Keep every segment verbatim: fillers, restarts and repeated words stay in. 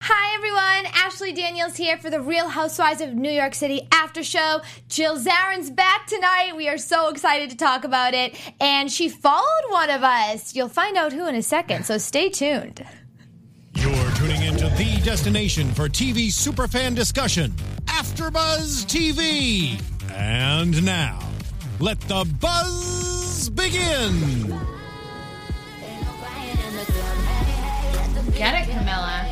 Hi, everyone. Ashley Daniels here for the Real Housewives of New York City after show. Jill Zarin's back tonight. We are so excited to talk about it. And she followed one of us. You'll find out who in a second, so stay tuned. You're tuning into the destination for T V superfan discussion, AfterBuzz T V. And now, let the buzz begin. Get it, Camilla.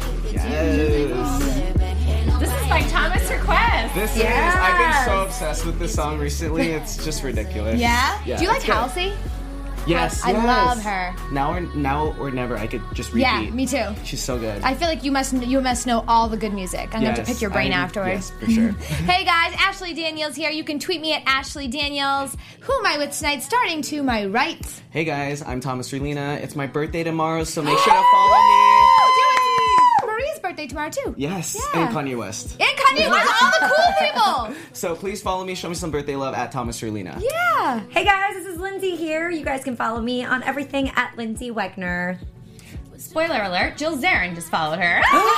Yes. This is by Thomas Request. This Yes. is. I've been so obsessed with this song recently. It's just ridiculous. Yeah? Yeah, Do you like it's good. Halsey? Yes. I yes. love her. Now or now or never. I could just repeat. Yeah, me too. She's so good. I feel like you must you must know all the good music. I'm going to Yes, pick your brain I- afterwards. Yes, for sure. Hey guys, Ashley Daniels here. You can tweet me at Ashley Daniels. Who am I with tonight? Starting to my right. Hey guys, I'm Thomas Relina. It's my birthday tomorrow, so make sure to follow me. Maria's birthday tomorrow too. Yes, Yeah. and Kanye West. And Kanye West, all the cool people. So please follow me. Show me some birthday love at Thomas Relina. Yeah. Hey guys, this is Lindsay here. You guys can follow me on everything at Lindsay Wegner. Spoiler alert, Jill Zarin just followed her.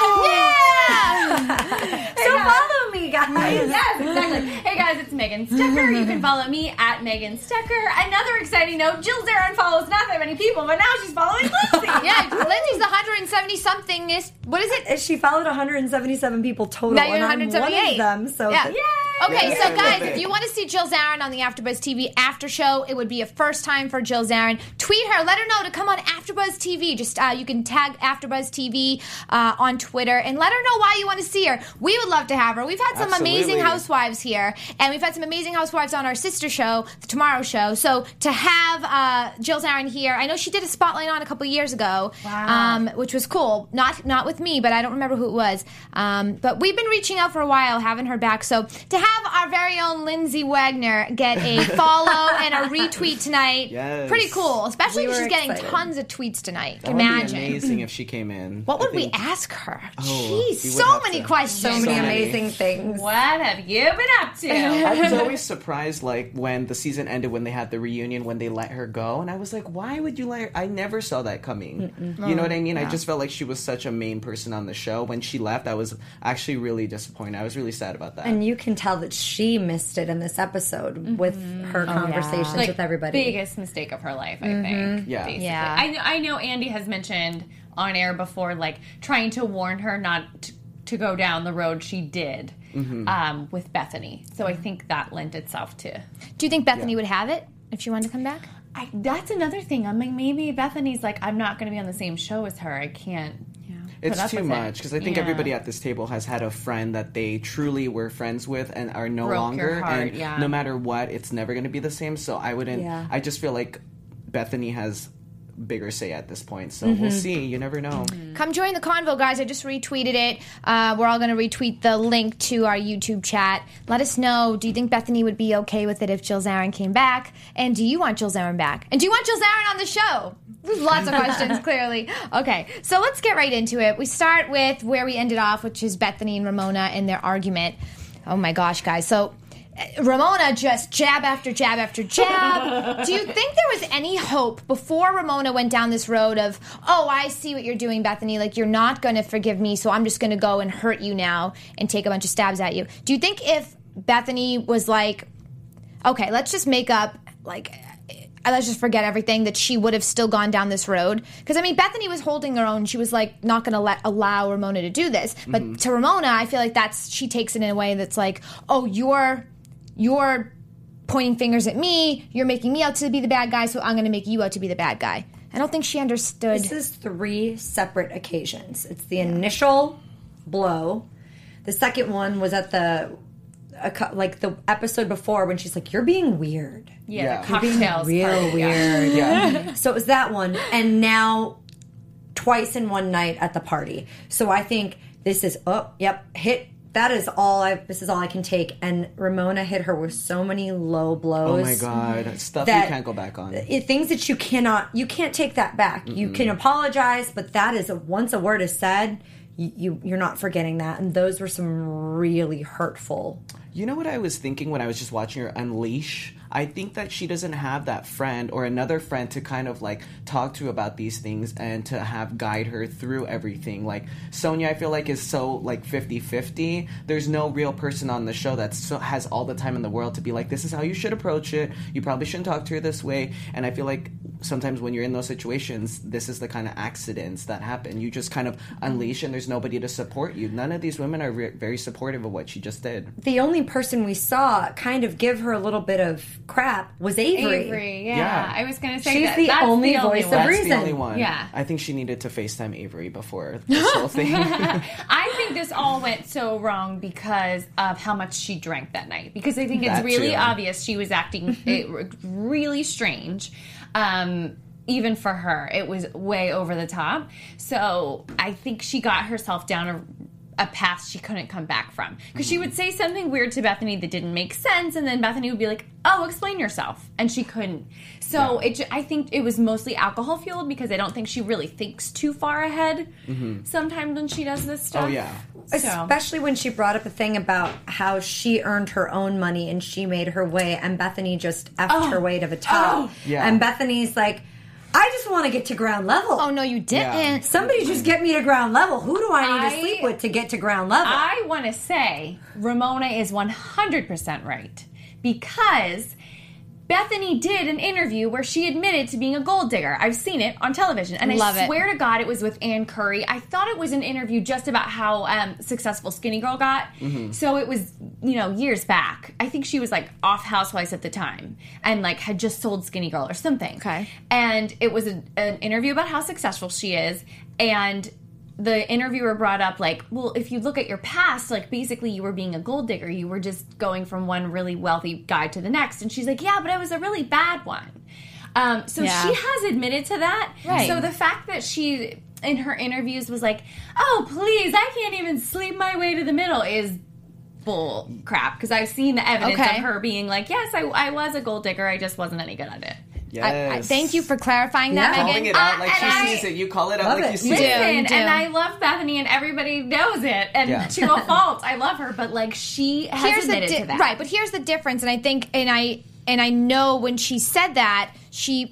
Yeah. So follow me, guys. Yes, exactly. Hey guys, it's Megan Stecker. You can follow me at Megan Stecker. Another exciting note, Jill Zarin follows not that many people, but now she's following Lindsay. Yeah, Lindsay's one hundred seventy something. Is what is it? She followed one hundred seventy-seven people total. Now you're and I'm one hundred seventy-eight. one of them. So Yeah. th- Okay, Yay. so Yay. guys, if you want to see Jill Zarin on the AfterBuzz T V after show, it would be a first time for Jill Zarin. Tweet her, let her know to come on AfterBuzz T V. Just uh, you can tag AfterBuzz T V uh, on Twitter and let her know why you want to see her. We would love to have her. We've had some Absolutely. amazing housewives here, and we've had some amazing housewives on our sister show, the Tomorrow Show. So to have uh, Jill Zarin here, I know she did a spotlight on a couple years ago, Wow. um, which was cool. Not not with me, but I don't remember who it was. Um, but we've been reaching out for a while, haven't heard back. So to have our very own Lindsay Wagner get a follow and a retweet tonight, Yes. pretty cool. Especially We if were she's getting excited. tons of tweets tonight. That would Imagine. be amazing if she came in. What I would we think- ask her? Oh, Jeez, we would so have many to- questions. so many many. amazing things. What have you been up to? I was always surprised, like, when the season ended, when they had the reunion, when they let her go. And I was like, why would you let her? I never saw that coming. You know what I mean? I just felt like she was such a main person on the show. When she left, I was actually really disappointed. I was really sad about that. And you can tell that she missed it in this episode with her conversations Like, with everybody. biggest mistake of her life, I think. Yeah. Basically. Yeah. I, I know Andy has mentioned on air before, like, trying to warn her not to, to go down the road she did um, with Bethany. So I think that lent itself to... Do you think Bethany would have it if she wanted to come back? I, that's another thing. I'm like, maybe Bethany's like, I'm not going to be on the same show as her. I can't. put It's up too with it. much because I think Yeah. everybody at this table has had a friend that they truly were friends with and are no Broke longer. your heart, and yeah. no matter what, it's never going to be the same. So I wouldn't. Yeah. I just feel like Bethany has bigger say at this point. So Mm-hmm. we'll see. You never know. Come join the convo, guys. I just retweeted it. Uh, we're all going to retweet the link to our YouTube chat. Let us know, do you think Bethany would be okay with it if Jill Zarin came back? And do you want Jill Zarin back? And do you want Jill Zarin on the show? There's lots of questions, clearly. Okay, so let's get right into it. We start with where we ended off, which is Bethany and Ramona and their argument. Oh my gosh, guys. So Ramona just jab after jab after jab. Do you think there was any hope before Ramona went down this road of, oh, I see what you're doing, Bethany. Like, you're not going to forgive me, so I'm just going to go and hurt you now and take a bunch of stabs at you. Do you think if Bethany was like, okay, let's just make up, like, let's just forget everything, that she would have still gone down this road? Because, I mean, Bethany was holding her own. She was, like, not going to let allow Ramona to do this. But Mm-hmm. to Ramona, I feel like that's, she takes it in a way that's like, oh, you're... You're pointing fingers at me. You're making me out to be the bad guy, so I'm going to make you out to be the bad guy. I don't think she understood. This is three separate occasions. It's the initial blow. The second one was at the a, cou- like the episode before when she's like, "You're being weird." Yeah, Yeah. the cocktails Real party, yeah. weird. Yeah. So it was that one, and now twice in one night at the party. So I think this is oh, yep, hit. That is all I. This is all I can take. And Ramona hit her with so many low blows. Oh my god, stuff that- you can't go back on. It, things that you cannot, you can't take that back. You can apologize, but that is a, once a word is said, you, you you're not forgetting that. And those were some really hurtful. You know what I was thinking when I was just watching her unleash? I think that she doesn't have that friend or another friend to kind of like talk to about these things and to have guide her through everything. Like Sonia, I feel like is so like fifty-fifty. There's no real person on the show that so, has all the time in the world to be like, this is how you should approach it. You probably shouldn't talk to her this way. And I feel like sometimes when you're in those situations, this is the kind of accidents that happen. You just kind of unleash and there's nobody to support you. None of these women are re- very supportive of what she just did. The only person we saw kind of give her a little bit of crap was Avery. Avery, yeah. Yeah. I was going to say She's that. the That's only the only voice of one. That's reason. the only one. Yeah. I think she needed to FaceTime Avery before this whole thing. I think this all went so wrong because of how much she drank that night. Because I think it's That really too. obvious she was acting it, really strange. Um, even for her, it was way over the top. So I think she got herself down a, a path she couldn't come back from. Because she would say something weird to Bethany that didn't make sense, and then Bethany would be like, oh, explain yourself. And she couldn't. So Yeah. it, ju- I think it was mostly alcohol fueled because I don't think she really thinks too far ahead sometimes when she does this stuff. Oh, yeah. So. Especially when she brought up a thing about how she earned her own money and she made her way, and Bethany just effed Oh. her way to the top. Oh. Yeah. And Bethany's like, I just want to get to ground level. Oh no, you didn't. Yeah. Somebody just get me to ground level. Who do I need I- to sleep with to get to ground level? I want to say Ramona is one hundred percent right because Bethany did an interview where she admitted to being a gold digger. I've seen it on television, and Love I it. swear to God it was with Ann Curry. I thought it was an interview just about how um, successful Skinny Girl got. So it was, you know, years back. I think she was like off Housewives at the time and like had just sold Skinny Girl or something. Okay. And it was a, an interview about how successful she is, and the interviewer brought up, like, well, if you look at your past, like, basically you were being a gold digger. You were just going from one really wealthy guy to the next. And she's like, yeah, but I was a really bad one. Um, so Yeah. she has admitted to that. Right. So the fact that she, in her interviews, was like, oh, please, I can't even sleep my way to the middle is bull crap. Because I've seen the evidence Okay. of her being like, yes, I, I was a gold digger. I just wasn't any good at it. Yes. I, I, thank you for clarifying that, Yeah. Megan. Calling it out Uh, like she and I- sees it. You call it out Love like it. you see You do. it. Listen, you do. and I love Bethany, and everybody knows it, and Yeah. to a fault. I love her, but like she has Here's the admitted di- to that, right, but here's the difference, and I think, and I and I know when she said that, she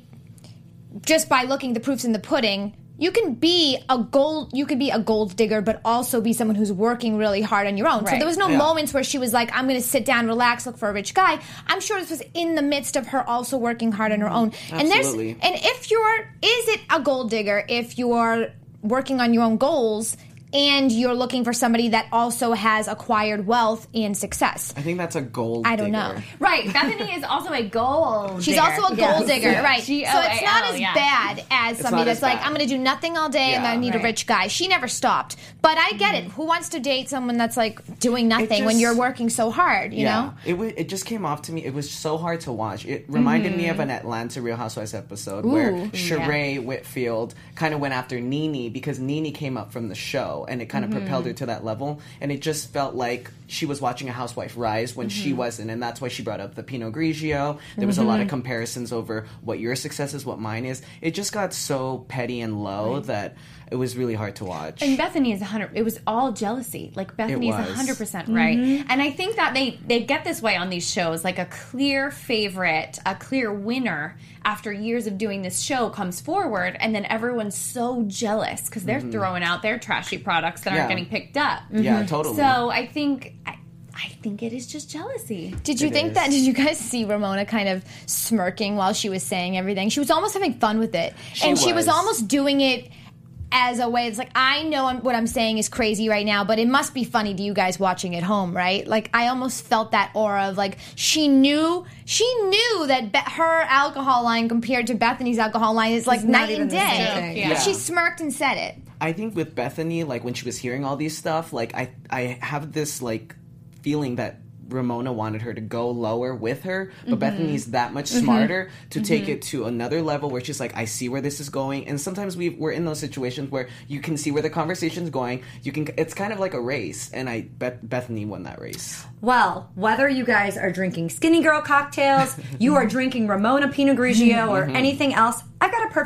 just by looking the proofs in the pudding. You can be a gold. You could be a gold digger, but also be someone who's working really hard on your own. So Right. there was no Yeah. moments where she was like, "I'm going to sit down, relax, look for a rich guy." I'm sure this was in the midst of her also working hard on her own. And there's Absolutely. and if you're, is it a gold digger if you're working on your own goals and you're looking for somebody that also has acquired wealth and success? I think that's a gold I don't digger. know. right? Bethany is also a gold. She's digger. also a gold Yes. digger, Yeah. right? G O So A L, it's not as yeah. bad as somebody not that's as like, bad. I'm going to do nothing all day and Yeah. I need a Right. rich guy. She never stopped. But I get it. Who wants to date someone that's like doing nothing when just- you're working so hard, you know? It w- it just came off to me. It was so hard to watch. It reminded me of an Atlanta Real Housewives episode where Ooh. Sheree Whitfield kind of went after Nene because Nene came up from the show and it kind of propelled her to that level. And it just felt like she was watching a housewife rise when she wasn't. And that's why she brought up the Pinot Grigio. There was a lot of comparisons over what your success is, what mine is. It just got so petty and low that it was really hard to watch. And Bethany is a hundred. It was all jealousy. Like Bethany is a was. hundred percent right. And I think that they they get this way on these shows. Like a clear favorite, a clear winner after years of doing this show comes forward, and then everyone's so jealous because they're throwing out their trashy products that Yeah. aren't getting picked up. Yeah, totally. So I think. I, I think it is just jealousy. Did you It think is. that? Did you guys see Ramona kind of smirking while she was saying everything? She was almost having fun with it. She and she was was. almost doing it as a way. It's like, I know I'm, what I'm saying is crazy right now, but it must be funny to you guys watching at home, right? Like, I almost felt that aura of like, she knew, she knew that Be- her alcohol line compared to Bethany's alcohol line is like It's not night even and the day. same thing. Yeah. But she smirked and said it. I think with Bethany, like when she was hearing all these stuff, like I I have this like feeling that Ramona wanted her to go lower with her, but Bethany's that much smarter to take it to another level where she's like, I see where this is going. And sometimes we we're in those situations where you can see where the conversation's going. You can it's kind of like a race, and I bet Bethany won that race. Well, whether you guys are drinking Skinny Girl cocktails, you are drinking Ramona Pinot Grigio, or anything else, I've got a perfect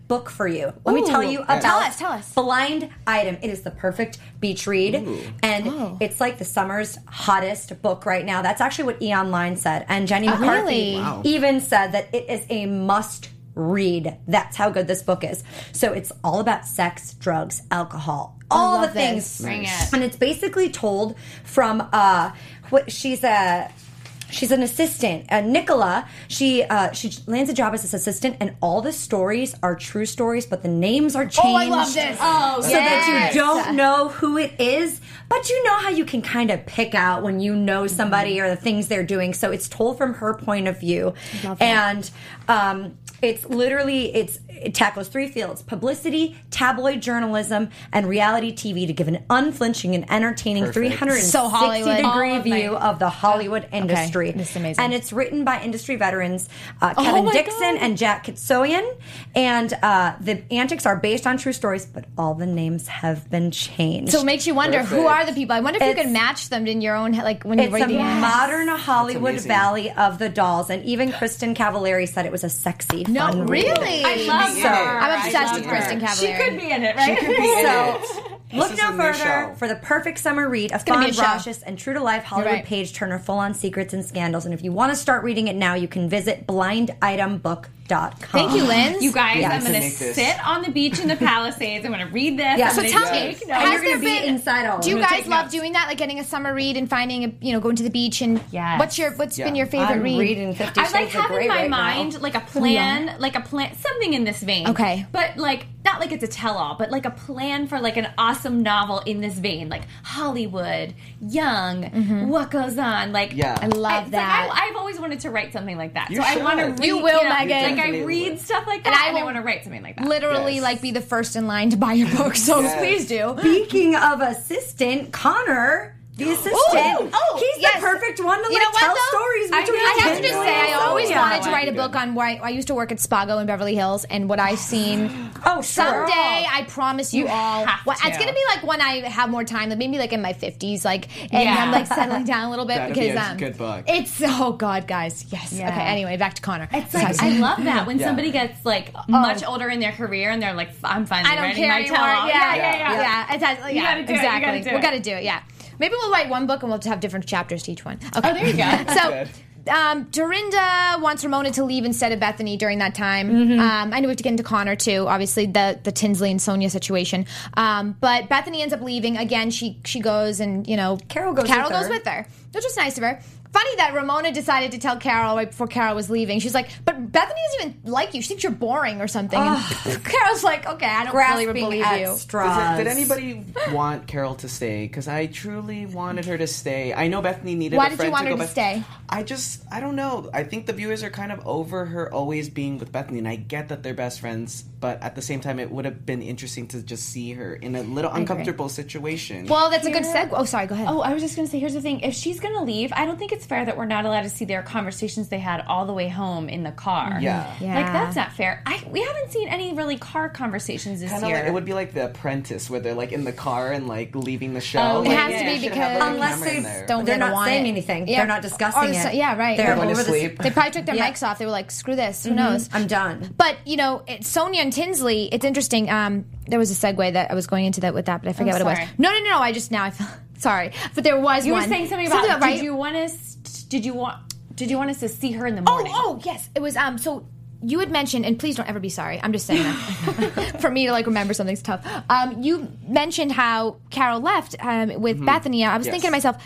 book for you. Let me Ooh. tell you about Tell us, tell us. Blind Item. It is the perfect beach read. Ooh. And Oh. it's like the summer's hottest book right now. That's actually what E! Online said. And Jenny Oh, McCarthy really? Wow. even said that it is a must read. That's how good this book is. So it's all about sex, drugs, alcohol, all the love things. this. Bring it. And it's basically told from uh what she's a she's an assistant. Uh, Nicola, she uh she lands a job as this assistant, and all the stories are true stories, but the names are changed. Oh, I love this. Oh, So yes. that you don't know who it is, but you know how you can kind of pick out when you know somebody or the things they're doing. So it's told from her point of view. Love that. And um, it's literally, it's it tackles three fields: publicity, tabloid journalism, and reality T V to give an unflinching and entertaining Perfect. three hundred sixty So Hollywood. degree All of my- view of the Hollywood industry. This is amazing. And it's written by industry veterans uh, Oh Kevin my Dixon God. and Jack Kitsoyan. And uh, the antics are based on true stories, but all the names have been changed. So it makes you wonder who Perfect. are the people. I wonder if you It's- can match them in your own head, like when you're it's a reading it. modern Hollywood amazing. Valley of the dolls, and even Kristen Cavallari said it was a sexy, No, fun read. really? I love So- her. I'm I obsessed love with her. Kristen Cavallari. She could be in it, right? She could be in So, it. Look This no is a new further show. for the perfect summer read, a gonna fun, be a show. raucous, and true-to-life Hollywood right. page turner full on secrets and scandals. And if you want to start reading it now, you can visit blind item book dot com. Thank you, Lynn. You guys, Yeah, I'm to going to make this. sit on the beach in the Palisades. I'm going to read this. Yeah. I'm So gonna tell take me, notes. And has you're going to there be been- inside all Do you of it. guys take love notes. doing that, like getting a summer read and finding, a, you know, going to the beach and Yes. what's your what's Yeah. been your favorite I'm read? reading Fifty I Shades like of having Grey in my right mind now. like a plan, like a plan, something in this vein. Okay. but like not like it's a tell-all, but like a plan for like an awesome novel in this vein, like Hollywood, young, what goes on. Like Yeah. I love it's that. Like, I, I've always wanted to write something like that, You so I should. want to read. You will, know, Megan. Like I Definitely read would. stuff like And that, I and I, will want to write something like that. Literally, Yes. like, be the first in line to buy your book. So Yes. please do. Speaking of assistant, Connor, the assistant, Ooh, oh, he's yes. the perfect one to You like, know what, tell though? stories I between know. I have to just Tinsley say, I and always Sonia. wanted to write a Good. book on where I, I used to work at Spago in Beverly Hills, and what I've seen. Oh, sure. Someday, I promise you, You all. have Well, to. it's gonna be like when I have more time, like maybe like in my fifties, like, and Yeah. I'm like settling down a little bit That'd be because a um, good book. It's oh god, guys, yes. Yeah. Okay, anyway, back to Connor. It's like I love that when Yeah. somebody gets like much older in their career and they're like, I'm finally I don't writing care my anymore. tell-all. Yeah, yeah, yeah, yeah, yeah. yeah. It's, yeah, You gotta do it, you exactly. gotta do we it. got to do it. Yeah. Maybe we'll write one book and we'll have different chapters to each one. Okay. Oh, there you go. So, Good. um, Dorinda wants Ramona to leave instead of Bethany during that time. Mm-hmm. Um, I know we have to get into Connor too. Obviously, the the Tinsley and Sonia situation. Um, but Bethany ends up leaving again. She she goes and you know Carol goes Carol with goes her. with her, which was nice of her. Funny that Ramona decided to tell Carol right before Carol was leaving. She's like, "But Bethany doesn't even like you. She thinks you're boring or something." And Carol's like, "Okay, I don't really Grasping believe at you." straws. Did anybody want Carol to stay? Because I truly wanted her to stay. I know Bethany needed Why a did friend you want to her go to back- stay? I just, I don't know. I think the viewers are kind of over her always being with Bethany, and I get that they're best friends, but at the same time, it would have been interesting to just see her in a little uncomfortable situation. Well, that's a good Here- segue. Oh, sorry. Go ahead. Oh, I was just going to say, here's the thing. If she's going to leave, I don't think it's fair that we're not allowed to see their conversations they had all the way home in the car. Yeah. Yeah. Like, that's not fair. I We haven't seen any really car conversations this Kind of year. like, it would be like The Apprentice, where they're like in the car and like leaving the show. Oh, It Like, has yeah, to yeah. be should because have, like, a Unless camera in they there. don't They're they not want saying it. anything. Yeah. They're not discussing Or so- it. yeah, right. They're Going to over the- sleep. They probably took their Yeah. mics off. They were like, "Screw this. Who knows?" I'm done. But you know, it, Sonia and Tinsley. It's interesting. Um, there was a segue that I was going into that with that, but I forget I'm what it sorry. was. No, no, no, no. I just now I feel sorry, but there was You one. were saying something about, right? did you want us, did you want, did you want us to see her in the Oh, morning? oh, yes. It was um. So you had mentioned, and please don't ever be sorry. I'm just saying that for me to like remember something's tough. Um, you mentioned how Carol left um with Bethany. I was Yes. thinking to myself,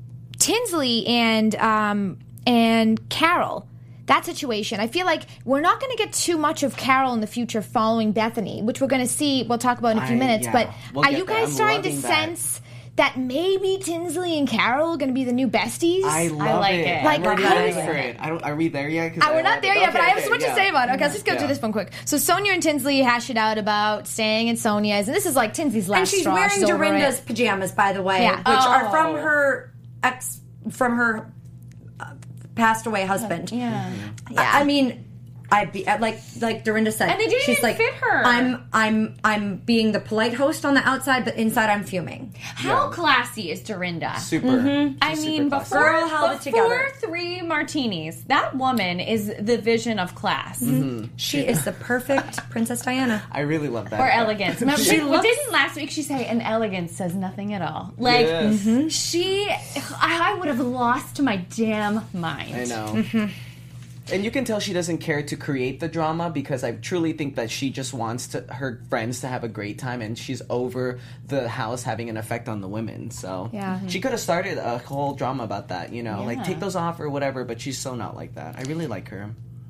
Tinsley and um and Carol. That situation, I feel like we're not going to get too much of Carol in the future following Bethany, which we're going to see. We'll talk about in a few I- minutes. yeah. But We'll are get you there. guys I'm starting to loving that. sense that maybe Tinsley and Carol are going to be the new besties? I love like it. it. Like, I'm already how ready is for it? it. I don't, are we there yet? 'Cause Uh, we're I not love there it. yet, but I Okay, have so okay, much yeah. to say about it. Okay, let's just go Yeah. through this one quick. So Sonia and Tinsley hash it out about staying at Sonia's, and this is like Tinsley's last And she's straw. wearing She's over Dorinda's it. pajamas, by the way, Yeah. which are Oh. from her ex, from her uh, passed away husband. Yeah. I, I mean, I'd be like like Dorinda said, And they didn't she's even like, fit her. I'm I'm I'm being the polite host on the outside, but inside I'm fuming. How classy is Dorinda? Super. Mm-hmm. I She's mean, super classy. before, Girl held it before together. three martinis, that woman is the vision of class. Mm-hmm. She is the perfect Princess Diana. I really love that. Or elegance. Remember, She she looks- didn't last week she say, an elegance says nothing at all. Like, Yes. she, I, I would have lost my damn mind. I know. And you can tell she doesn't care to create the drama because I truly think that she just wants to her friends to have a great time and she's over the house having an effect on the women. So Yeah. she could have started a whole drama about that, you know, like Yeah. take those off or whatever, but she's so not like that. I really like her.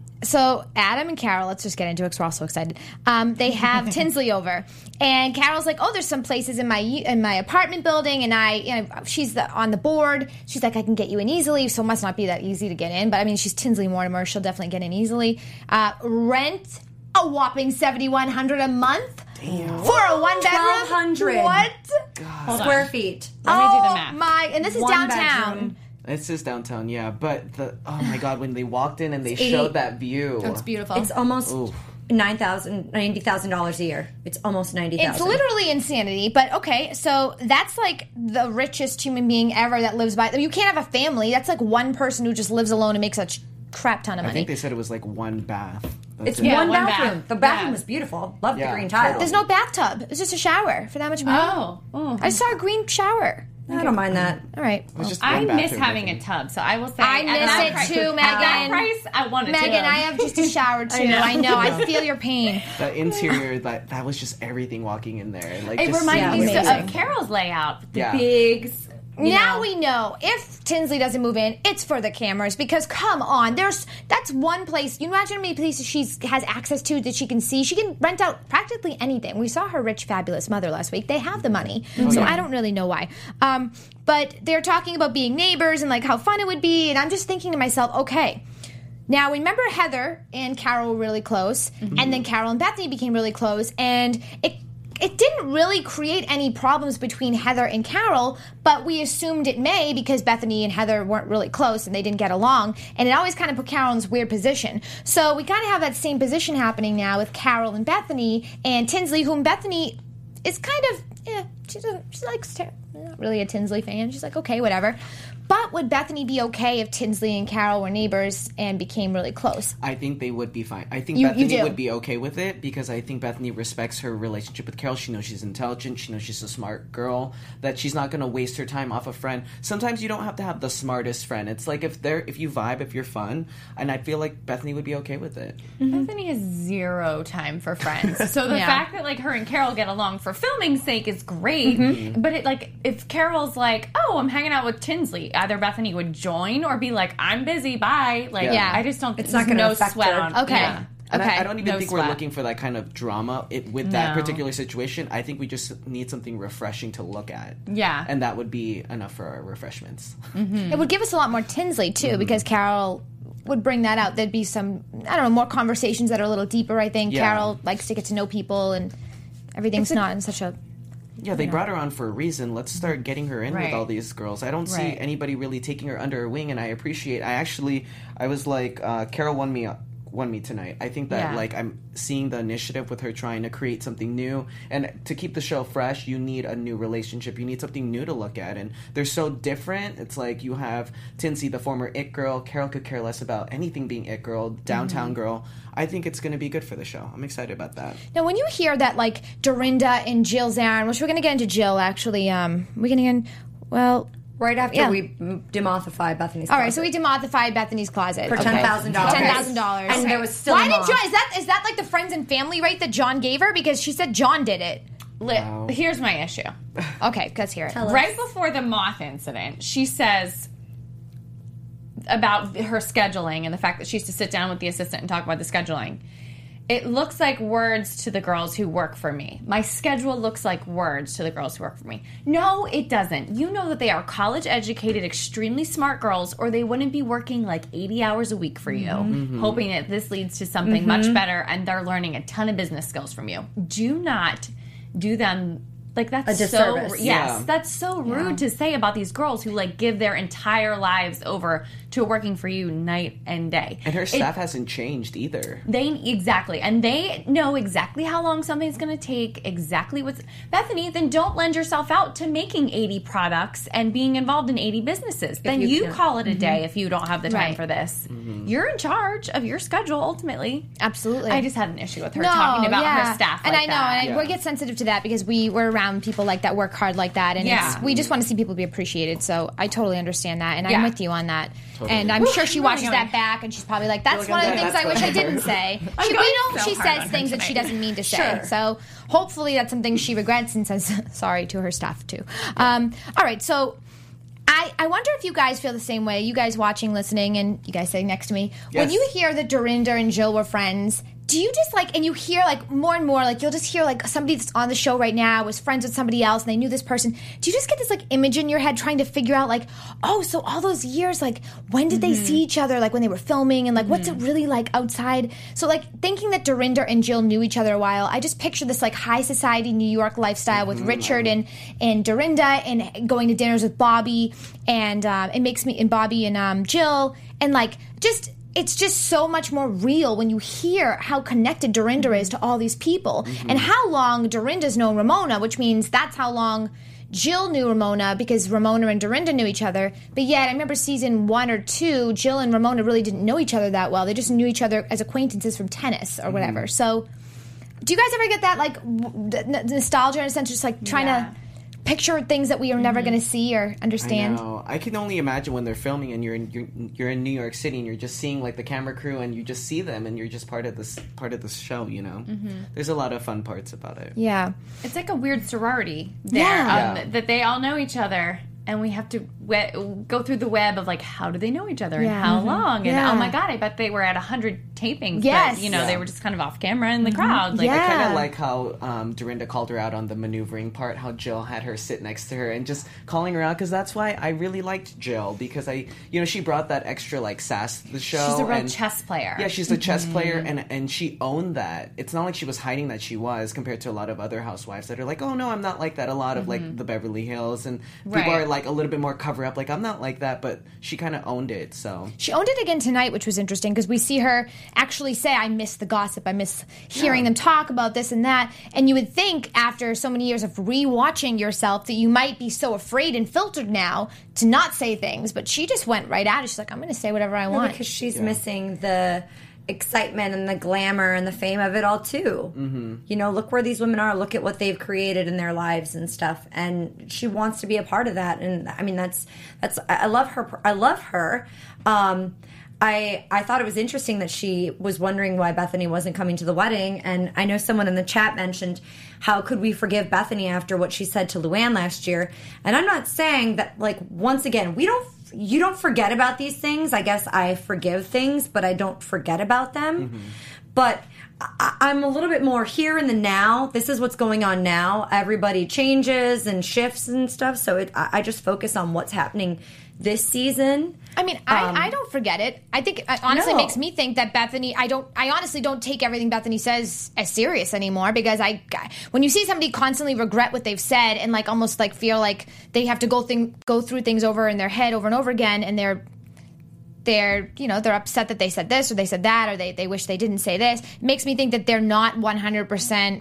So Adam and Carol, let's just get into it because we're all so excited. Um, they have Tinsley over, and Carol's like, "Oh, there's some places in my in my apartment building, and I, you know, she's the, on the board. She's like, I can get you in easily, so it must not be that easy to get in. But I mean, she's Tinsley Mortimer; she'll definitely get in easily. Uh, rent a whopping seventy one hundred a month for a one bedroom. twelve hundred. What? Hold Square on. feet. Let me do the Oh math. my! And this is One downtown. bedroom. It's just downtown, yeah. But the oh my god, when they walked in and they eighty. showed that view, It's beautiful. It's almost Oof. nine thousand, ninety thousand dollars a year. It's almost ninety thousand. It's literally insanity. But okay, so that's like the richest human being ever that lives by. You can't have a family. That's like one person who just lives alone and makes a crap ton of I money. think they said it was like one bath. That's It's it. Yeah, one, one bathroom. bath. The bathroom Yeah. was beautiful. Love Yeah, the green tile. There's no bathtub. It's just a shower for that much money. Oh. oh. I saw a green shower. I don't mind that. All right. It was just I one miss bathroom, having think. a tub, so I will say I at miss that it price- too, At that Megan. price, I want a Megan, tub. I have just a shower too. know. I know. I feel your pain. The interior, that that was just everything walking in there. Like It just reminded Yeah, me so amazing. of Carol's layout. The Yeah. big. you Now know. we know if Tinsley doesn't move in, it's for the cameras. Because come on, there's that's one place. You imagine how many places she has access to that she can see. She can rent out practically anything. We saw her rich, fabulous mother last week. They have the money, so I don't really know why. Um, but they're talking about being neighbors and like how fun it would be, and I'm just thinking to myself, okay. Now, remember Heather and Carol were really close, and then Carol and Bethany became really close, and it it didn't really create any problems between Heather and Carol, but we assumed it may because Bethany and Heather weren't really close and they didn't get along, and it always kind of put Carol in this weird position. So we kind of have that same position happening now with Carol and Bethany and Tinsley, whom Bethany is kind of, yeah, she, doesn't, she likes, not really a Tinsley fan. She's like, okay, whatever. But would Bethany be okay if Tinsley and Carol were neighbors and became really close? I think they would be fine. I think You- you Bethany do. would be okay with it because I think Bethany respects her relationship with Carol. She knows she's intelligent. She knows she's a smart girl. That she's not going to waste her time off a friend. Sometimes you don't have to have the smartest friend. It's like if they're if you vibe, if you're fun, and I feel like Bethany would be okay with it. Bethany has zero time for friends. So the Yeah. fact that like her and Carol get along for filming's sake is great. Mm-hmm. But it like if Carol's like, oh, I'm hanging out with Tinsley, either Bethany would join or be like, I'm busy, bye. Like, Yeah. I just don't. It's not there's gonna no affect sweat her. on. Okay. Yeah. And Okay. I, I don't even No think sweat. we're looking for that kind of drama it, with that No. particular situation. I think we just need something refreshing to look at. Yeah. And that would be enough for our refreshments. It would give us a lot more Tinsley too, Mm-hmm. because Carol would bring that out. There'd be some, I don't know, more conversations that are a little deeper. I think Yeah. Carol likes to get to know people, and everything's not in such a. Yeah, they brought her on for a reason. Let's start getting her in Right. with all these girls. I don't see Right. anybody really taking her under her wing, and I appreciate. I actually, I was like, uh, Carol won me, won me tonight. I think that Yeah. like I'm seeing the initiative with her trying to create something new, and to keep the show fresh, you need a new relationship. You need something new to look at, and they're so different. It's like you have Tinsley, the former it girl. Carol could care less about anything being it girl, downtown girl. I think it's going to be good for the show. I'm excited about that. Now, when you hear that, like Dorinda and Jill Zarin, which we're going to get into Jill actually, um, we're going to get in, well. Right after Yeah. we m- demothify Bethany's All right, so closet. we demothify Bethany's closet For Okay. ten thousand dollars. ten thousand dollars, And there was still Why a did moth. John? Is that is that like the friends and family rate that John gave her? Because she said John did it. Li- Wow. Here's my issue. Okay, let's hear it. Tell us. Right before the moth incident, she says about her scheduling and the fact that she used to sit down with the assistant and talk about the scheduling. It looks like words to the girls who work for me. My schedule looks like words to the girls who work for me. No, it doesn't. You know that they are college educated, extremely smart girls, or they wouldn't be working like eighty hours a week for you, hoping that this leads to something much better and they're learning a ton of business skills from you. Do not do them Like, that's A disservice. so... Yes, Yeah. that's so rude Yeah. to say about these girls who, like, give their entire lives over to working for you night and day. And her It- staff hasn't changed either. They exactly, and they know exactly how long something's going to take. Exactly what's Bethany. Then don't lend yourself out to making eighty products and being involved in eighty businesses. Then you you, can- call it a day if you don't have the time Right. for this. You're in charge of your schedule ultimately. Absolutely. I just had an issue with her talking about her staff, and like I know, that. and I, Yeah. we get sensitive to that because we we're around people like that work hard like that, and Yeah. it's, we just want to see people be appreciated. So I totally understand that, and Yeah. I'm with you on that. And I'm sure she I'm watches really that back, and she's probably like, "That's like, one of I'm the glad things I that's wish I better. didn't say." I'm She, we going know so she hard on says her things that she tonight. doesn't mean to say. Sure. So hopefully that's something she regrets and says sorry to her staff too. Um, all right, so. I, I wonder if you guys feel the same way. You guys watching, listening, and you guys sitting next to me. When Yes. you hear that Dorinda and Jill were friends, do you just like, and you hear like more and more, like you'll just hear like somebody that's on the show right now was friends with somebody else and they knew this person. Do you just get this like image in your head trying to figure out like, oh, so all those years, like when did they see each other? Like when they were filming and like what's it really like outside? So like thinking that Dorinda and Jill knew each other a while, I just picture this like high society New York lifestyle with Richard and, and Dorinda and going to dinners with Bobby and uh, it makes me, and Bobby and um, Jill and like just, it's just so much more real when you hear how connected Dorinda is to all these people and how long Dorinda's known Ramona, which means that's how long Jill knew Ramona because Ramona and Dorinda knew each other. But yet, I remember season one or two, Jill and Ramona really didn't know each other that well. They just knew each other as acquaintances from tennis or whatever. So, do you guys ever get that like w- n- nostalgia in a sense, just like trying Yeah. to picture things that we are never going to see or I understand? know. I can only imagine when they're filming and you're in you're, you're in New York City and you're just seeing like the camera crew and you just see them and you're just part of this part of this show. You know, there's a lot of fun parts about it. Yeah. It's like a weird sorority there, Yeah. um, Yeah. that they all know each other, and we have to we- go through the web of like, how do they know each other and Yeah. how Mhm. long? And Yeah. oh my god, I bet they were at a hundred tapings. Yes. But, you know, Yeah. they were just kind of off camera in the crowd. Like, Yeah. I kind of like how um, Dorinda called her out on the maneuvering part, how Jill had her sit next to her and just calling her out, because that's why I really liked Jill, because I, you know, she brought that extra, like, sass to the show. she's a real and, chess player. Yeah, she's a chess player, and, and she owned that. It's not like she was hiding that she was, compared to a lot of other housewives that are like, oh, no, I'm not like that. A lot of, like, the Beverly Hills, and people Right. are, like, a little bit more cover-up, like, I'm not like that, but she kind of owned it, so... She owned it again tonight, which was interesting because we see her actually say, I miss the gossip. I miss hearing Yeah. them talk about this and that. And you would think after so many years of re-watching yourself that you might be so afraid and filtered now to not say things. But she just went right at it. She's like, I'm going to say whatever I want. because she's missing the excitement and the glamour and the fame of it all too. Mm-hmm. You know, look where these women are. Look at what they've created in their lives and stuff. And she wants to be a part of that. And I mean, that's that's. I I love her. I love her. Um, I I thought it was interesting that she was wondering why Bethany wasn't coming to the wedding. And I know someone in the chat mentioned, how could we forgive Bethany after what she said to Luann last year? And I'm not saying that, like, once again, we don't. You don't forget about these things. I guess I forgive things, but I don't forget about them. Mm-hmm. But I, I'm a little bit more here in the now. This is what's going on now. Everybody changes and shifts and stuff. So it, I, I just focus on what's happening this season. I mean, I, Um, I don't forget it. I think it honestly No. makes me think that Bethany. I don't. I honestly don't take everything Bethany says as serious anymore because I, when you see somebody constantly regret what they've said and like almost like feel like they have to go thing go through things over in their head over and over again, and they're they're you know they're upset that they said this or they said that or they they wish they didn't say this. It makes me think that they're not one hundred percent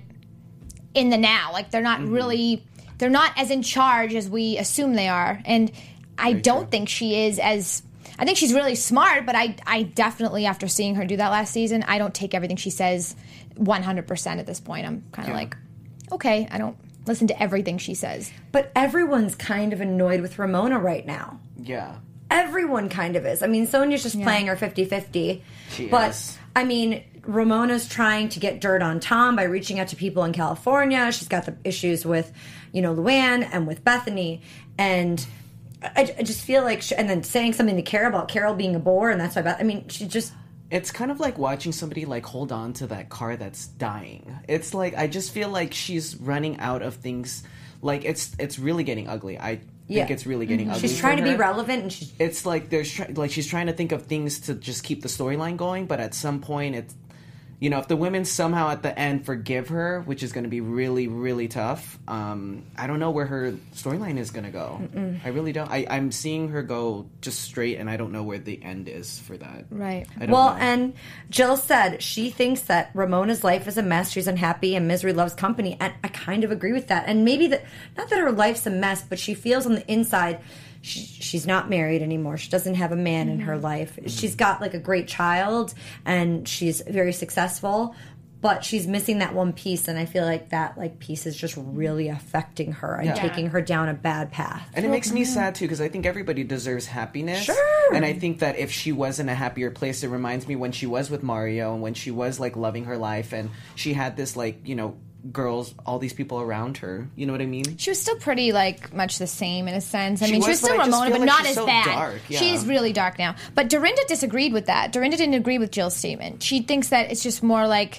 in the now. Like they're not really. They're not as in charge as we assume they are, and I don't think she is as. I think she's really smart, but I, I definitely, after seeing her do that last season, I don't take everything she says one hundred percent at this point. I'm kind of Yeah. like, okay, I don't listen to everything she says. But everyone's kind of annoyed with Ramona right now. Yeah. Everyone kind of is. I mean, Sonia's just playing her fifty-fifty. She but, is. I mean, Ramona's trying to get dirt on Tom by reaching out to people in California. She's got the issues with, you know, Luann and with Bethany. And I, I just feel like, she, and then saying something to Carol about Carol being a bore, and that's why, Beth, I mean, she just... It's kind of like watching somebody like hold on to that car that's dying. It's like I just feel like she's running out of things. Like it's it's really getting ugly. I Yeah. think it's really getting ugly. She's for trying to be her. relevant, and she's... It's like there's try- like she's trying to think of things to just keep the storyline going, but at some point it's you know, if the women somehow at the end forgive her, which is going to be really, really tough, um, I don't know where her storyline is going to go. Mm-mm. I really don't. I, I'm seeing her go just straight, and I don't know where the end is for that. Right. I don't well, know. and Jill said she thinks that Ramona's life is a mess. She's unhappy, and misery loves company. And I kind of agree with that. And maybe that, not that her life's a mess, but she feels on the inside she, she's not married anymore. She doesn't have a man in her life. She's got like a great child, and she's very successful. But she's missing that one piece, and I feel like that like piece is just really affecting her and Yeah. taking her down a bad path. And it makes me sad too, because I think everybody deserves happiness. Sure. And I think that if she was in a happier place, it reminds me when she was with Mario and when she was like loving her life, and she had this like, you know, girls, all these people around her. You know what I mean? She was still pretty, like, much the same in a sense. I She mean, she was, was but still I just Ramona, feel but like not she's as so bad. dark, yeah. She's really dark now. But Dorinda disagreed with that. Dorinda didn't agree with Jill's statement. She thinks that it's just more like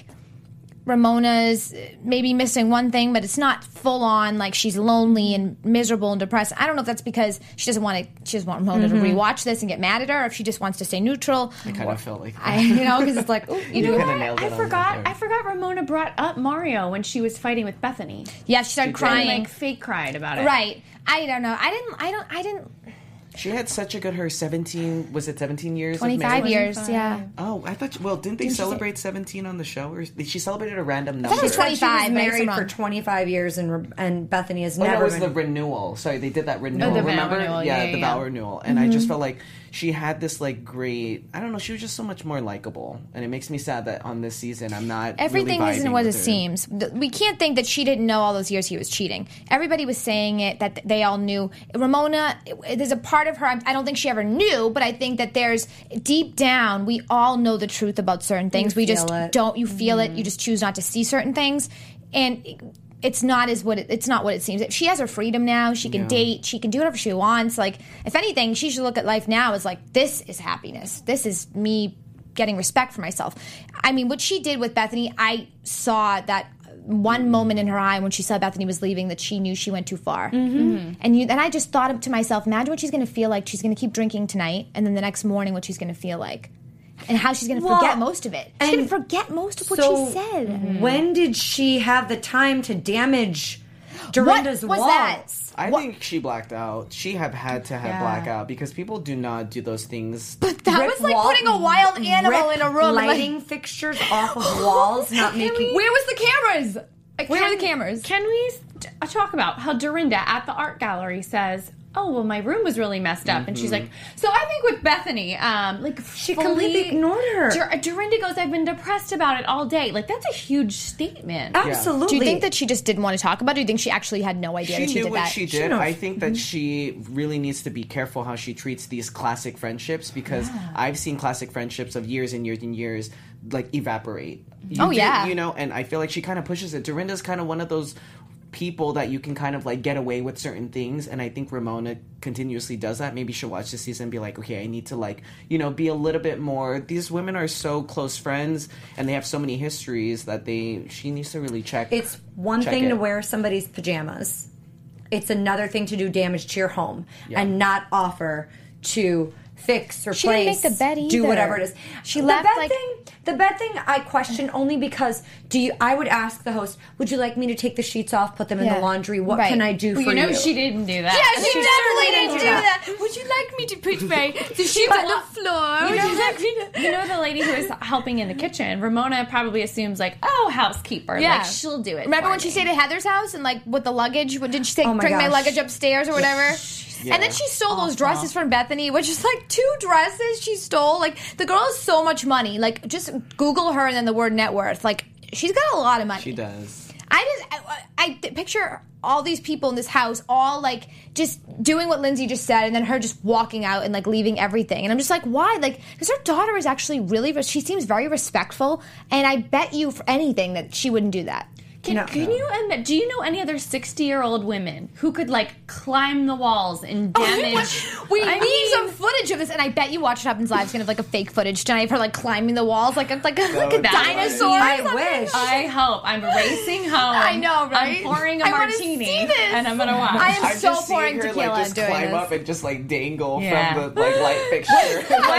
Ramona's maybe missing one thing, but it's not full on like she's lonely and miserable and depressed. I don't know if that's because she doesn't want to. She doesn't want Ramona Mm-hmm. to rewatch this and get mad at her, or if she just wants to stay neutral. I kind of felt like that. I, you know, because it's like, ooh, You know kinda what? nailed it I on the forgot. head. I forgot Ramona brought up Mario when she was fighting with Bethany. yeah, she started did. crying. And like fake cried about it. Right. I don't know. I didn't. I don't. I didn't. She had such a good, her seventeen, was it seventeen years? of Twenty-five marriage? years. Yeah. Oh, I thought, well, didn't they Didn't she say- celebrate seventeen on the show? Or did she celebrated a random thought number? it was She said she twenty-five, was but I guess I'm married for wrong. twenty-five years, and and Bethany has Oh, never no, it was been. the renewal. Sorry, they did that renewal. the vow Remember? renewal, Yeah, yeah, the yeah, vow yeah. renewal. And I just felt like she had this like great. I don't know. She was just so much more likable, and it makes me sad that on this season I'm not. Everything really isn't vibing what it with her. seems. Th- We can't think that she didn't know all those years he was cheating. Everybody was saying it, that they all knew. Ramona, it- there's a part of her, I don't think she ever knew, but I think that there's, deep down, we all know the truth about certain things. You we just feel it. don't, you feel it, you just choose not to see certain things. And it's not as what it, it's not what it seems. She has her freedom now. She can Yeah. date. She can do whatever she wants. Like, if anything, she should look at life now as like, this is happiness. This is me getting respect for myself. I mean, what she did with Bethany, I saw that one moment in her eye when she saw Bethany was leaving that she knew she went too far. Mm-hmm. And you, and I just thought to myself, imagine what she's going to feel like. She's going to keep drinking tonight, and then the next morning, what she's going to feel like. And how she's going to Well, forget most of it. She's going and to forget most of what so she said. When did she have the time to damage Dorinda's What was walls? that? I What- think she blacked out. She have had to have Yeah. blackout because people do not do those things. But that Rip was like wall- putting a wild animal rip in a room. and, like- lighting fixtures off of walls, not making. Where was the cameras? Like, where Can- were the cameras? Can we t- talk about how Dorinda at the art gallery says, "Oh well, my room was really messed up," and she's like, "So I think with Bethany, um, like She fully- completely ignored her. Dor- Dorinda goes, "I've been depressed about it all day." Like that's a huge statement. Absolutely. Do you think that she just didn't want to talk about it? Or do you think she actually had no idea She that she knew did what that? she She did. knows. I think that she really needs to be careful how she treats these classic friendships because I've seen classic friendships of years and years and years like evaporate. You Oh, do- yeah. you know, and I feel like she kind of pushes it. Dorinda's kind of one of those people that you can kind of like get away with certain things, and I think Ramona continuously does that. Maybe she'll watch this season and be like, okay, I need to like, you know, be a little bit more. These women are so close friends and they have so many histories that they she needs to really check. It's one check thing it. to wear somebody's pajamas. It's another thing to do damage to your home Yeah. and not offer to fix, replace, She didn't make the bed do either. whatever it is. She the left, bed like- thing. The bed thing I question only because do you? I would ask the host, "Would you like me to take the sheets off, put them in Yeah. the laundry? What Right. can I do Well, for you know you?" she didn't do that. Yeah, she, She definitely certainly didn't do did that. that. Would you like me to put my the sheets on the floor? You Would know, you like me to? the, you know the lady who is helping in the kitchen. Ramona probably assumes like, "Oh, housekeeper, Yeah. like she'll do it." Remember for when she me. stayed at Heather's house and like with the luggage? What did she say? Oh my bring my gosh. luggage upstairs or whatever. Yeah. And then she stole those dresses from Bethany, which is like two dresses she stole. Like the girl has so much money. Like just Google her and then the word net worth. Like she's got a lot of money. She does. I just I, I picture all these people in this house all like just doing what Lindsay just said and then her just walking out and like leaving everything. And I'm just like, why? Like, because her daughter is actually really, she seems very respectful. And I bet you for anything that she wouldn't do that. Can, No. can you admit, do you know any other sixty-year-old women who could, like, climb the walls and damage... we I need mean- some footage of this, and I bet you Watch What Happens Live is going to have like a fake footage tonight of her like climbing the walls like a, like a, like a would be dinosaur. or I something. wish. I hope. I'm racing home. I know, right? I'm pouring a I wanna martini, see this. and I'm going to watch. I am I'm so just seeing pouring her tequila like just doing climb this. up and just like dangle Yeah. from the like light fixture.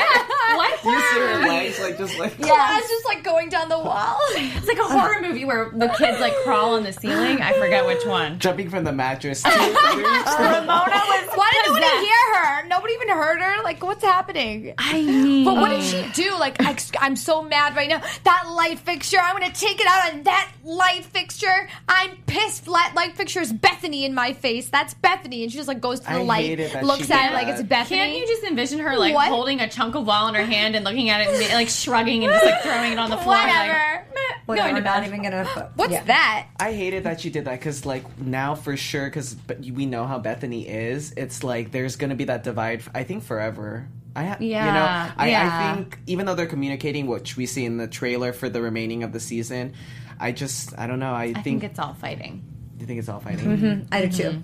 What? You see her legs like just like Yeah, it's just like going down the wall. It's like a horror movie where the kids like crawl on the ceiling. I forget which one. jumping from the mattress. Too. Ramona was. Why did nobody hear her? Nobody even heard her. Like, what's happening? I mean, But what did she do? Like, I, I'm so mad right now. That light fixture, I'm going to take it out on that light fixture. I'm pissed. Light, light fixture is Bethany in my face. That's Bethany. And she just, like, goes to the I light, hated that looks she at did it like that. it's Bethany. Can't you just envision her like What? holding a chunk of wall in her hand and looking at it and like shrugging and just like throwing it on the floor? Whatever. Like, meh, Whatever, going to not bed. even gonna. What's yeah. that? I hated that she did that because, like, now for sure, because but we know how Bethany is. It's like there's gonna be that divide. I think forever. I ha- Yeah, you know, I, yeah. I think even though they're communicating, which we see in the trailer for the remaining of the season, I just I don't know. I, I think, think it's all fighting. you think it's all fighting. I do too.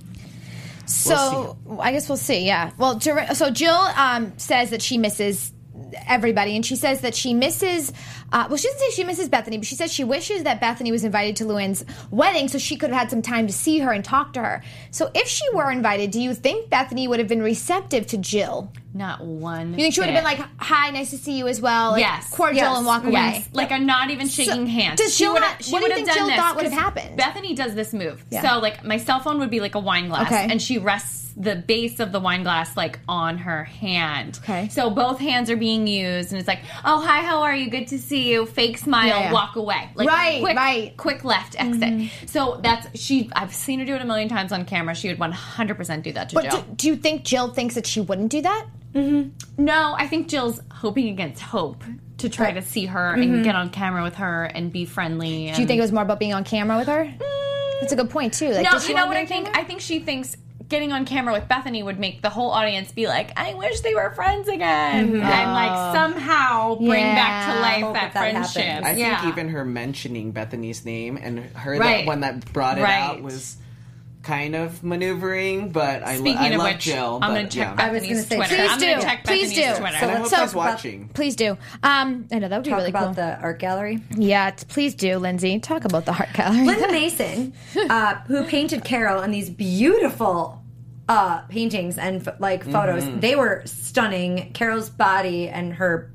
So I guess we'll see. Yeah. Well, Jer- so Jill um, says that she misses everybody, and she says that she misses. Uh, well, she doesn't say she misses Bethany, but she says she wishes that Bethany was invited to Luann's wedding so she could have had some time to see her and talk to her. So if she were invited, do you think Bethany would have been receptive to Jill? Not one. You think she would have been like, "Hi, nice to see you as well," like, Yes. cordial, Yes. and walk away? Yes, like I'm not even shaking So, hands. does She Jill would've- not- she what do you would've think done Jill this, thought would have 'cause happened? Bethany does this move. Yeah. So like my cell phone would be like a wine glass, Okay. and she rests the base of the wine glass like on her hand. Okay. So both hands are being used, and it's like, oh hi, how are you? Good to see you. Fake smile, Yeah, yeah. walk away. Like Right, quick, right. quick left exit. So that's she. I've seen her do it a million times on camera. She would one hundred percent do that to But Jill. do, do you think Jill thinks that she wouldn't do that? No, I think Jill's hoping against hope to try to see her and get on camera with her and be friendly. Do you think it was more about being on camera with her? That's a good point too. Like, No, does she you know wanna what be I on think? camera? I think she thinks getting on camera with Bethany would make the whole audience be like, I wish they were friends again. And like somehow bring back to Yeah. life Hope that that happens. friendship. I yeah. think even her mentioning Bethany's name and her Right. the one that brought it Right. out was kind of maneuvering. But I, lo- Speaking I of love which, Jill. I'm but, going to check yeah. I was Bethany's gonna say, Twitter. Please I'm do. going to check Please Bethany's do. Twitter. And I hope So- she's watching. Please do. Um, I know that would be Talk really about cool. the art gallery. Yeah, t- please do, Lindsay. Talk about the art gallery. Linda Mason, uh, who painted Carol in these beautiful uh, paintings and f- like photos, they were stunning. Carol's body and her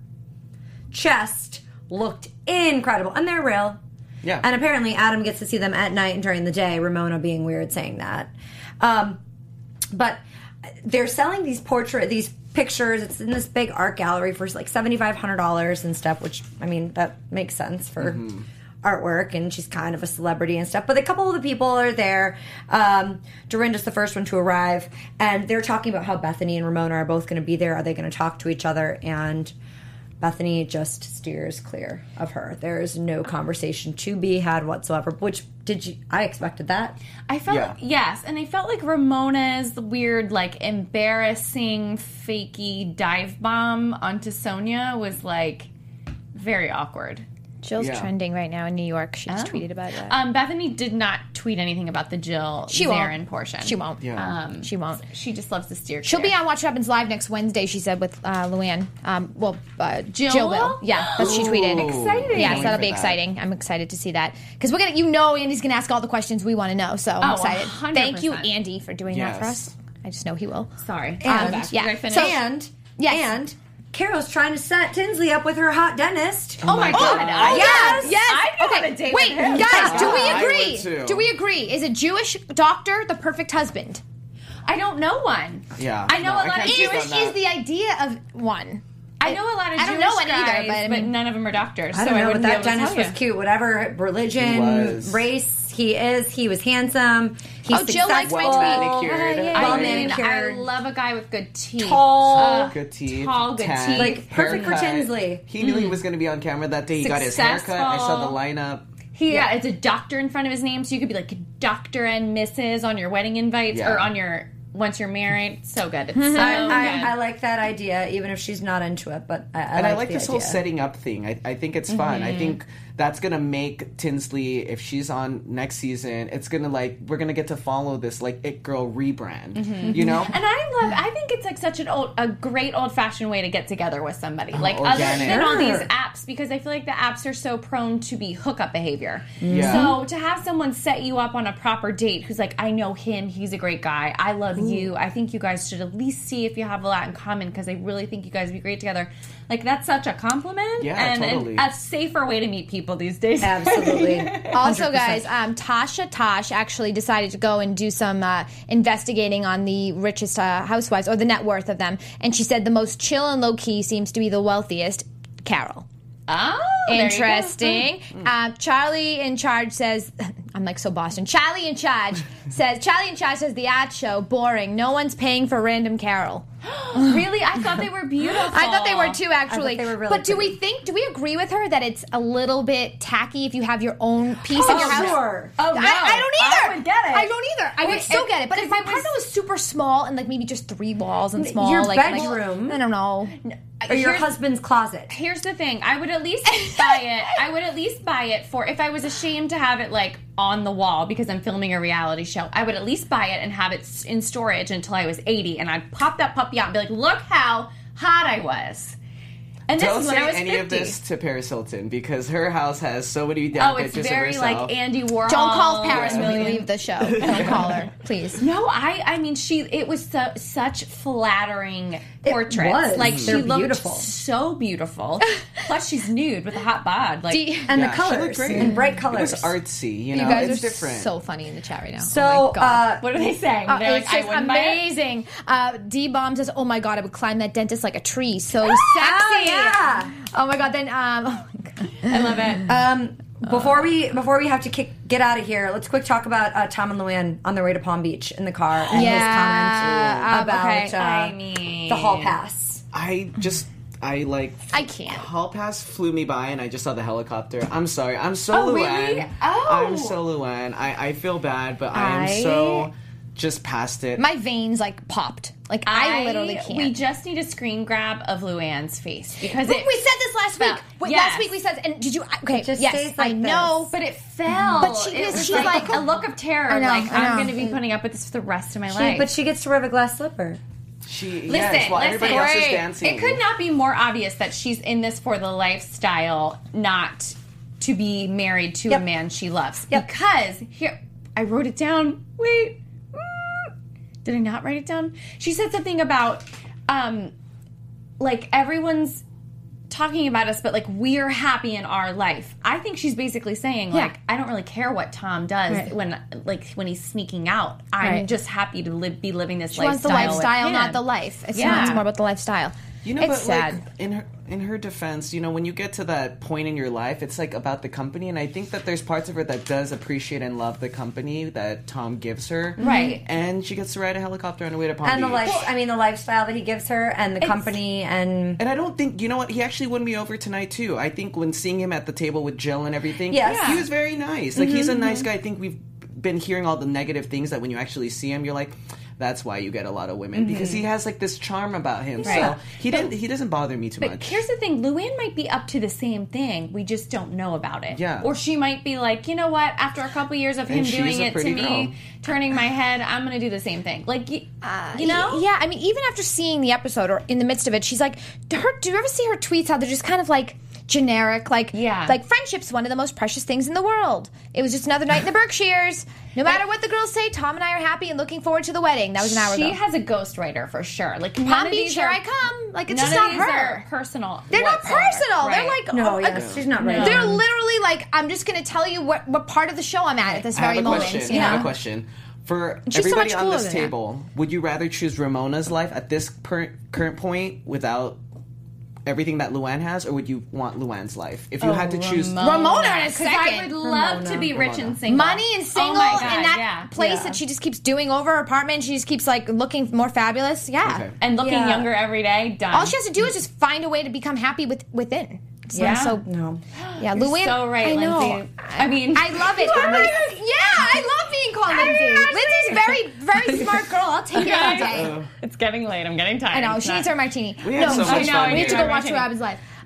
chest looked incredible, and they're real. Yeah. And apparently, Adam gets to see them at night and during the day. Ramona being weird saying that, um, but they're selling these portrait these pictures. It's in this big art gallery for like seventy five hundred dollars and stuff. Which I mean, that makes sense for artwork, and she's kind of a celebrity and stuff. But a couple of the people are there. Um, Dorinda's the first one to arrive, and they're talking about how Bethany and Ramona are both going to be there. Are they going to talk to each other? And Bethany just steers clear of her. There is no conversation to be had whatsoever. Which did you? I expected that. I felt Yeah. like, yes, and I felt like Ramona's weird, like embarrassing, fakey dive bomb onto Sonia was like very awkward. Jill's Yeah. trending right now in New York. She just Oh. tweeted about that. Um, Bethany did not tweet anything about the Jill She won't. Zarin portion. she won't. Yeah. Um, She won't. She just loves to steer. She'll clear. be on Watch What Happens Live next Wednesday, she said, with uh, Luann. Um, well, uh, Jill Jill will? will. Yeah, that's what she tweeted. Ooh. Exciting. Yes, Can't wait that'll for be that. exciting. I'm excited to see that. Because we're going to, you know, Andy's going to ask all the questions we want to know. So I'm Oh, excited. one hundred Thank you, percent. Andy, for doing that for Yes. us. I just know he will. Sorry. And- Um, yeah. Did I finish? So- And Yes. and Carol's trying to set Tinsley up with her hot dentist. oh my god! Oh, I, yes, yes. I'd go okay, on a date wait, with him. guys, do we I would agree? too. Do we agree? Is a Jewish doctor the perfect husband? I don't know one. Yeah. I know No, a I lot of can't Is, speak Jewish. on that. is the idea of one? I know a lot of I Jewish don't know one guys, either, but I mean- none of them are doctors. I so don't I know, but wouldn't be that able to dentist tell was you. cute. Whatever religion, He was. race he is, he was handsome. He's Oh, Jill likes my successful, tweet. Manicured. yeah. well I mean, I manicured. love a guy with good teeth. Tall. Uh, Good teeth. Tall, good tan, teeth. Like, perfect for haircut. Tinsley. He knew he was going to be on camera that day. He got his haircut. I saw the Successful. lineup. He, yeah. it's a doctor in front of his name, so you could be like Doctor and Missus on your wedding invites Yeah. or on your once you're married. So good. It's so I, good. I, I like that idea, even if she's not into it. But I, I And like I like the this whole idea. setting up thing. I, I think it's fun. I think that's gonna make Tinsley, if she's on next season, it's gonna like we're gonna get to follow this like It Girl rebrand, mm-hmm. you know. And I love. I think it's like such an old, a great old fashioned way to get together with somebody, like organic. other than all Sure. these apps, because I feel like the apps are so prone to be hookup behavior. Yeah. So to have someone set you up on a proper date, who's like, I know him, he's a great guy, I love you. I think you guys should at least see if you have a lot in common, because I really think you guys would be great together. Like, that's such a compliment. Yeah, and, totally. and a safer way to meet people these days. Absolutely. Also, guys, um, Tasha Tosh actually decided to go and do some uh, investigating on the richest uh, housewives, or the net worth of them. And she said the most chill and low-key seems to be the wealthiest, Carol. Oh, there you go. Interesting. Uh, Charlie in Charge says, I'm like so Boston. Charlie in Charge says, Charlie in Charge says, the ad show, boring. No one's paying for random Carol. Really? I thought they were beautiful. I thought they were too, actually. they were really but do pretty. we think, do we agree with her that it's a little bit tacky if you have your own piece Oh, in your house? sure. Oh, no. I, I don't either. I would get it. I don't either. I would Wait, still if- get it. But if if my it was- apartment was super small and like maybe just three walls and small, Your like bedroom. like, I don't know. Or your Here's- husband's closet. Here's the thing. I would at least buy it. I would at least buy it for, if I was ashamed to have it like on the wall because I'm filming a reality show, I would at least buy it and have it s- in storage until I was eighty, and I'd pop that puppy out and be like, look how hot I was. And this Don't is when say I was any fifty. of this to Paris Hilton, because her house has so many down Oh, it's pictures very of herself. like Andy Warhol. Don't call Paris when you and- leave the show. Don't call her, please. No, I I mean she it was so, such flattering portraits. was. Like They're she looked beautiful. so beautiful. Plus she's nude with a hot bod. Like Do you, And Yeah, the she looked colors. great. And bright It colors. was artsy, you you know. guys it's are different. so funny in the chat right now. So, oh my God. uh, what are they saying? Uh, They're it's like, I just wouldn't buy it. amazing. Uh, D Bomb says, "Oh my God, I would climb that dentist like a tree. So sexy." Oh, yeah. Oh my God. Then, um, oh my God. I love it. Um, before we before we have to kick, get out of here, let's quick talk about uh, Tom and Luann on their way to Palm Beach in the car and Yeah, his comment um, about okay. uh, I mean, the hall pass. I just, I like. I can't. Hall pass flew me by, and I just saw the helicopter. I'm sorry. I'm so Oh, Luann. really? Oh. I'm so Luann. I, I feel bad, but I am I- so just past it. My veins like popped. Like I, literally can't. We just need a screen grab of Luann's face because we, it, we said this last fell. week. Wait, Yes. Last week we said, and did you? Okay, It just yes, stays like I know. this. but it fell. But she it is- was she's like, like- a look of terror. I know, like I know. I'm going to be putting up with this for the rest of my She, life. but she gets to wear the glass slipper. She, Listen, yes, while listen. everybody else is Great. dancing. It could not be more obvious that she's in this for the lifestyle, not to be married to Yep. a man she loves. Yep. Because here, I wrote it down. Wait, Mm. did I not write it down? She said something about, um, like everyone's talking about us, but like we're happy in our life. I think she's basically saying Yeah. like I don't really care what Tom does Right. when like when he's sneaking out. I'm Right. just happy to live, be living this She wants the lifestyle. with lifestyle, him. not the life. It's Yeah. not. It's more about the lifestyle. You know, it's but sad. like in her in her defense, you know, when you get to that point in your life, it's like about the company, and I think that there's parts of her that does appreciate and love the company that Tom gives her, Right. And she gets to ride a helicopter on her way to Palm And the Beach. life, I mean, the lifestyle that he gives her, and the company, and And I don't think, you know what, he actually won me over tonight too. I think when seeing him at the table with Jill and everything, Yes. Yeah. he was very nice. Like he's a nice guy. I think we've been hearing all the negative things that when you actually see him, you're like, that's why you get a lot of women because he has like this charm about him. Right. So he didn't. He doesn't bother me too But much. here's the thing, Luann might be up to the same thing. We just don't know about it. Yeah. Or she might be like, you know what? After a couple years of him And she's doing a it to pretty me, girl. turning my head, I'm going to do the same thing. Like, y- you know? Yeah, I mean, even after seeing the episode or in the midst of it, she's like, her, do you ever see her tweets how they're just kind of like generic? Like, Yeah. like friendship's one of the most precious things in the world. It was just another night in the Berkshires. No matter what the girls say, Tom and I are happy and looking forward to the wedding. That was an hour She ago. has a ghostwriter for sure. Like none Palm of Beach, these here are, I come. Like, it's none just of not these her. are personal. They're not whatsoever. personal. They're Right. like, no, oh, yeah, like, she's not ready. they're literally like, I'm just going to tell you what, what part of the show I'm at at this I have very a moment. question. You I have know? a question. For She's so everybody much on cooler this than that. table, would you rather choose Ramona's life at this current current point without everything that Luann has, or would you want Luann's life? If you had to choose, Ramona in a 'Cause second. I would love to be rich and single. Money and single Oh my God, in that yeah. place Yeah. that she just keeps doing over her apartment. She just keeps like looking more fabulous. Yeah. Okay. And looking Yeah. younger every day. Done. All she has to do is just find a way to become happy with within. It's not Yeah. so no. yeah, You're Luann. so right, I know. Lindsay. I mean, I love it. yeah, I love being called Lindsay. Lindsay's very, very smart girl. I'll take it all day. it's getting late. I'm getting tired. I know It's she not- needs her martini. We had no, so she- much know, fun I we need need to here. go watch martini. Robin's life.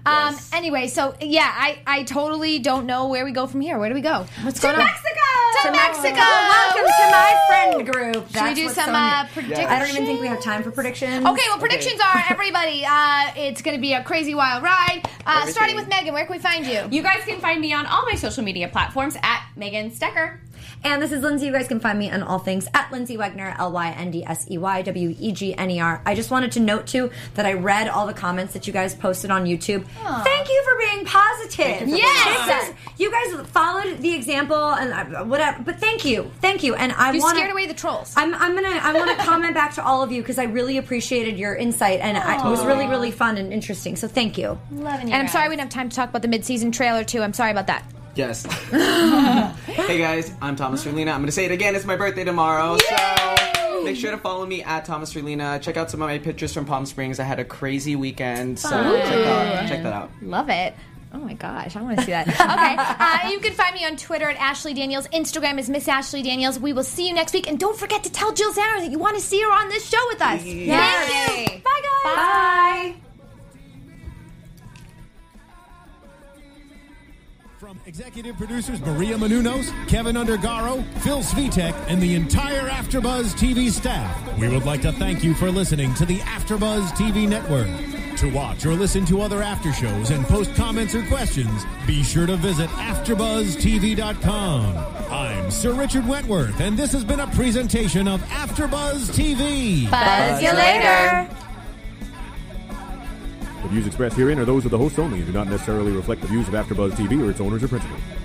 Um, Yes. Anyway, so yeah, I, I totally don't know where we go from here. Where do we go? What's To going on? Mexico! To Mexico! Welcome to my friend group. Should we That's do what's some on uh, here. predictions? I don't even think we have time for predictions. Okay, well, predictions are, everybody, uh, it's going to be a crazy wild ride. Uh, starting with Megan, where can we find you? You guys can find me on all my social media platforms at Megan Stecker. And this is Lindsay. You guys can find me on all things at Lindsay Wegner, L Y N D S E Y W E G N E R. I just wanted to note, too, that I read all the comments that you guys posted on YouTube. Aww. Thank you for being positive. you for Yes! This is, you guys followed the example and uh, whatever, but thank you. Thank you. And I You want scared away the trolls. I'm, I'm gonna. I want to comment back to all of you because I really appreciated your insight and I, it was really, really fun and interesting. So thank you. Loving you And I'm guys. sorry we didn't have time to talk about the mid-season trailer, too. I'm sorry about that. Yes. Hey guys, I'm Thomas Relina. I'm going to say it again. It's my birthday tomorrow. So make sure to follow me at Thomas Relina. Check out some of my pictures from Palm Springs. I had a crazy weekend. So check, out, check that out. Love it. Oh my gosh, I want to see that. Okay, uh, you can find me on Twitter at Ashley Daniels. Instagram is Miss Ashley Daniels. We will see you next week. And don't forget to tell Jill Zarin that you want to see her on this show with us. Yes. Thank you. Bye, guys. Bye. From executive producers Maria Menounos, Kevin Undergaro, Phil Svitek, and the entire AfterBuzz T V staff, we would like to thank you for listening to the AfterBuzz T V network. To watch or listen to other after shows and post comments or questions, be sure to visit after buzz T V dot com. I'm Sir Richard Wentworth, and this has been a presentation of AfterBuzz T V. Buzz you later. The views expressed herein are those of the hosts only and do not necessarily reflect the views of AfterBuzz T V or its owners or principals.